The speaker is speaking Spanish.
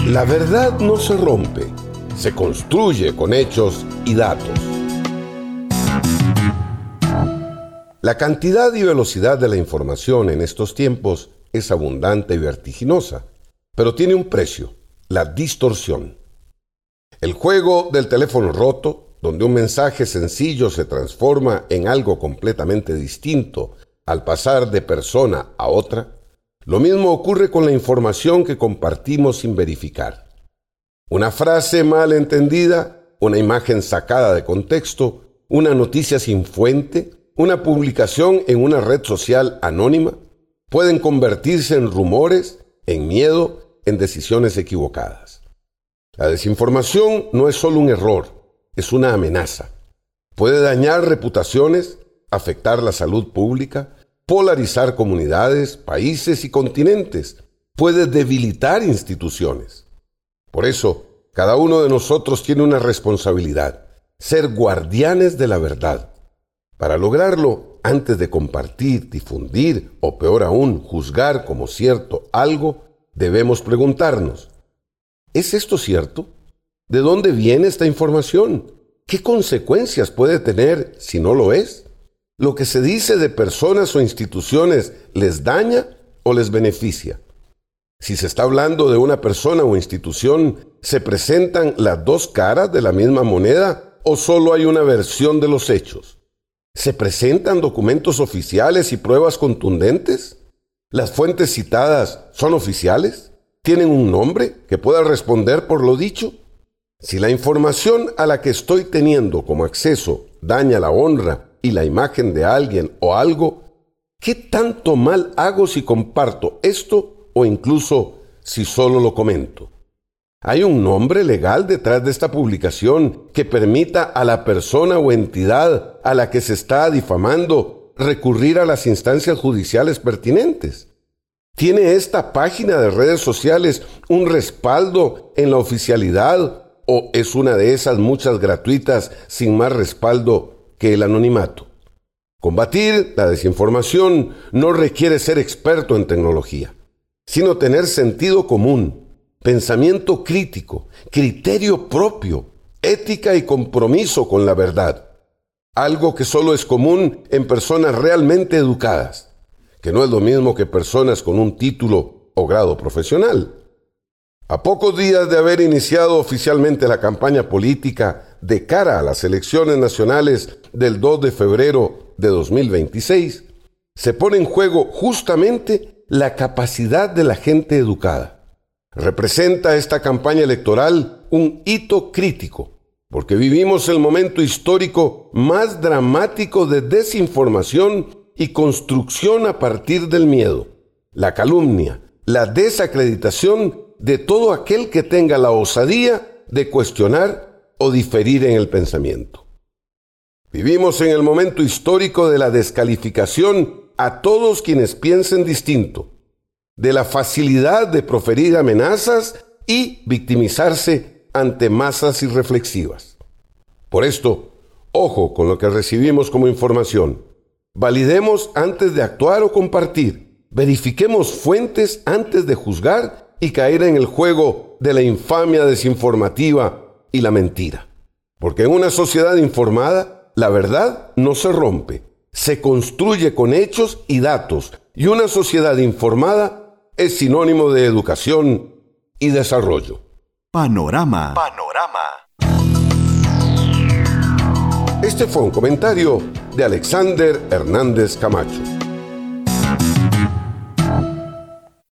La verdad no se rompe, se construye con hechos y datos. La cantidad y velocidad de la información en estos tiempos es abundante y vertiginosa, pero tiene un precio, la distorsión. El juego del teléfono roto, donde un mensaje sencillo se transforma en algo completamente distinto al pasar de persona a otra, lo mismo ocurre con la información que compartimos sin verificar. Una frase mal entendida, una imagen sacada de contexto, una noticia sin fuente, una publicación en una red social anónima, pueden convertirse en rumores, en miedo, en decisiones equivocadas. La desinformación no es solo un error, es una amenaza. Puede dañar reputaciones, afectar la salud pública, polarizar comunidades, países y continentes. Puede debilitar instituciones. Por eso, cada uno de nosotros tiene una responsabilidad: ser guardianes de la verdad. Para lograrlo, antes de compartir, difundir o peor aún, juzgar como cierto algo, debemos preguntarnos: ¿es esto cierto? ¿De dónde viene esta información? ¿Qué consecuencias puede tener si no lo es? ¿Lo que se dice de personas o instituciones les daña o les beneficia? Si se está hablando de una persona o institución, ¿se presentan las dos caras de la misma moneda o solo hay una versión de los hechos? ¿Se presentan documentos oficiales y pruebas contundentes? ¿Las fuentes citadas son oficiales? ¿Tienen un nombre que pueda responder por lo dicho? Si la información a la que estoy teniendo como acceso daña la honra y la imagen de alguien o algo, ¿qué tanto mal hago si comparto esto o incluso si solo lo comento? ¿Hay un nombre legal detrás de esta publicación que permita a la persona o entidad a la que se está difamando recurrir a las instancias judiciales pertinentes? ¿Tiene esta página de redes sociales un respaldo en la oficialidad o es una de esas muchas gratuitas sin más respaldo que el anonimato? Combatir la desinformación no requiere ser experto en tecnología, sino tener sentido común, pensamiento crítico, criterio propio, ética y compromiso con la verdad. Algo que solo es común en personas realmente educadas, que no es lo mismo que personas con un título o grado profesional. A pocos días de haber iniciado oficialmente la campaña política de cara a las elecciones nacionales del 2 de febrero de 2026, se pone en juego justamente la capacidad de la gente educada. Representa esta campaña electoral un hito crítico, porque vivimos el momento histórico más dramático de desinformación y construcción a partir del miedo, la calumnia, la desacreditación de todo aquel que tenga la osadía de cuestionar o diferir en el pensamiento. Vivimos en el momento histórico de la descalificación a todos quienes piensen distinto, de la facilidad de proferir amenazas y victimizarse ante masas irreflexivas. Por esto, ojo con lo que recibimos como información. Validemos antes de actuar o compartir. Verifiquemos fuentes antes de juzgar y caer en el juego de la infamia desinformativa y la mentira. Porque en una sociedad informada, la verdad no se rompe, se construye con hechos y datos, y una sociedad informada es sinónimo de educación y desarrollo. Panorama. Este fue un comentario de Alexander Hernández Camacho.